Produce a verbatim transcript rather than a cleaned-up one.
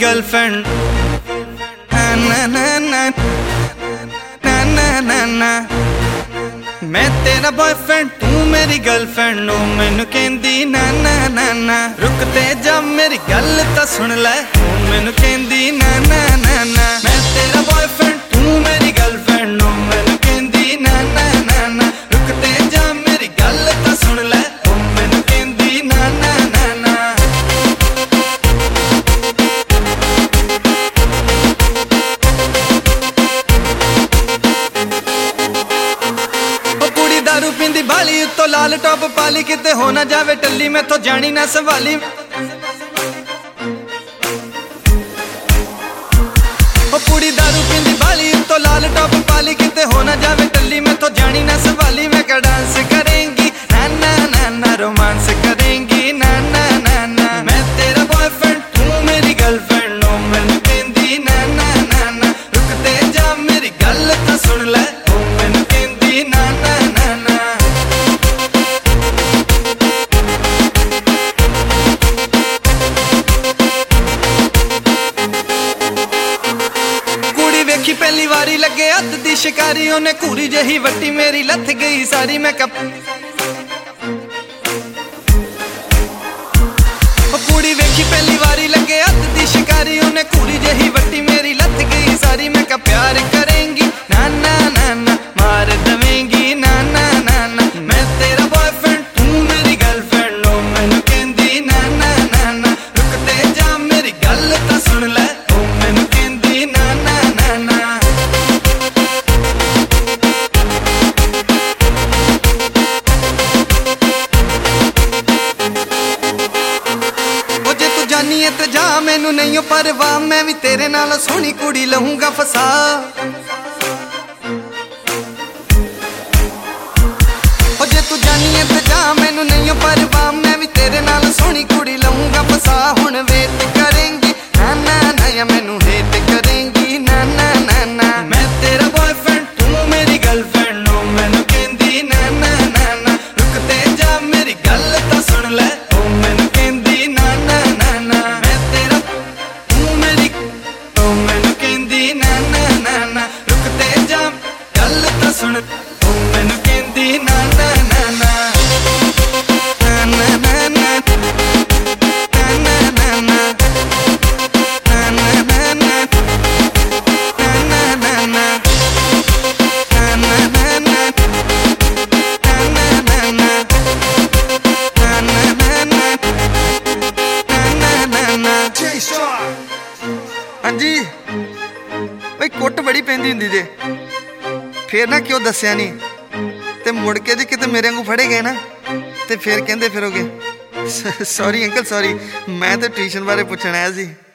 Girlfriend ना ना ना ना ना ना मैं तेरा बॉयफ्रेंड तू मेरी गर्लफ्रेंड ओ मैनू कहंदी ना ना ना ना रुकते जा मेरी गल तां सुन लै ओ मैनू कहंदी ना ना ना ना मैं तेरा बॉयफ्रेंड तू मेरी गर्लफ्रेंड ओ मैनू कहंदी ना ना ना ना रुकते जा मेरी गल तां सुन लै ओ मैनू कहंदी ना ना ना ना दारू पींदी बाली उत्तो लाल टॉप पाली किते हो ना जावे टल्ली मैं तो जानी ना सवाली ओ पूरी दारू पींदी बाली उत्तो लाल टॉप पाली किते हो ना जावे टल्ली मैं तो जानी ना सवाली मैं क्या डांस करेंगी ना ना ना ना रोमांस करेंगी ना ना ना ना मैं तेरा बॉयफ्रेंड तू मेरी गर्लफ्रेंड ओ मैनू कहंदी ना ना ना ना रुकते जा मेरी गल तां सुन लै ओ मैनू कहंदी ना ना ना ना पहली वारी लगे हथ दी शिकारी उन्हें घूरी जही वट्टी मेरी लथ गई सारी मैं कप कुड़ी वेखी पहली वारी लगे हथ दी शिकारी उन्हें घूरी जही वट्टी मेरी लथ गई सारी मैं का प्यार करेंगी ना ना ना ना मार दवेंगी ना ना ना ना मैं तेरा बॉयफ्रेंड तू मेरी गर्लफ्रेंड ओ मैनू कहंदी ना ना ना ना रुकते जा मेरी गल तां सुन लै ओ मैनू कहंदी ना ना ना ना ते जा मैनू नहीं परवाह मैं भी तेरे नाल सोहनी कुड़ी लहूंगा फसा जे तू जानी है ते जा मैनू नहीं परवाह मैं भी तेरे नाल सोहनी कुड़ी लहूंगा फसा हुण वेट करेंगी ना ना ना या मैनू हेट करेंगी ना ना ना ना मैं तेरा बॉयफ्रेंड तू मेरी गर्लफ्रेंड ओ मैनू कहंदी ना ना ना ना रुकते जा मेरी गल तां सुन लै ओ मैनू कहंदी ना ना ना ना रुकते जा गल तां सुन ओ मैनू कहंदी ना ना ना ना ना ना ना ना ना ना हाँ जी भाई कुट बड़ी पैंदी हुंदी जे फिर ना क्यों दस्या नहीं ते मुड़ के जी किते मेरे वांगू फड़े गए ना ते फिर कहंदे फिरोगे सॉरी अंकल सॉरी मैं तो ट्यूशन बारे पुछण आया जी।